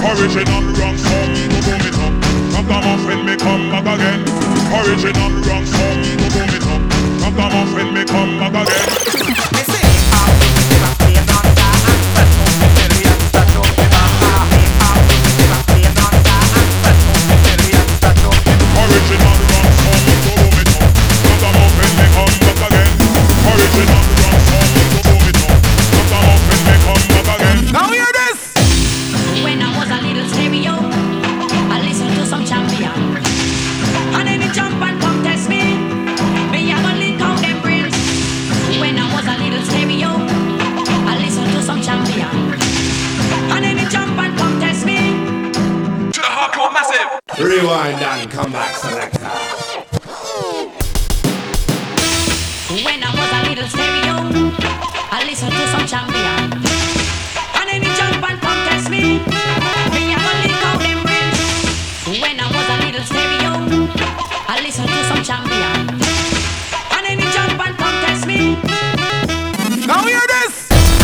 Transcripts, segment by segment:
Original rock sound, boom it up. Ragamuffin me come back again. Original rock sound, boom it up. Ragamuffin me come back again. Me say how to play dancer and spread out the belly and stretch out the back. Me how to play dancer and spread out the belly and stretch out the back. Original rock sound, boom it up. Ragamuffin me come back again. Original rock sound, boom it up. Ragamuffin me come back again. Now hear this. When I was a little stereo, I listened to some champion. And then he jump and come test me. Me I go link out them brains. When I was a little stereo, I listened to some champion. And then he jump and come test me. To the hardcore massive. Rewind and come back, selector. When I was a little stereo, I listened to some champion. And then he jump and come test me. Me I go link out them brains. When I was a little stereo, I listened to some champion. And then he jump and come test me. Now hear this.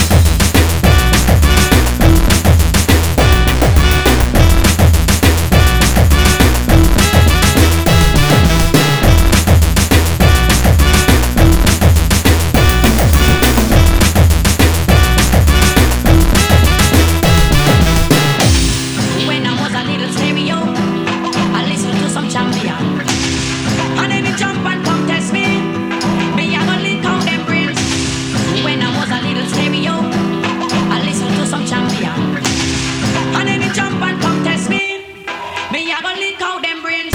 When I was a little stereo, I listened to some champion. And then he jump and come test me. Me I go link out them brains. When I was a little stereo, I listened to some champion. And then he jump and come test me. Me I go link out them brains.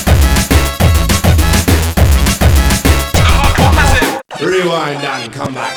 Rewind and come back,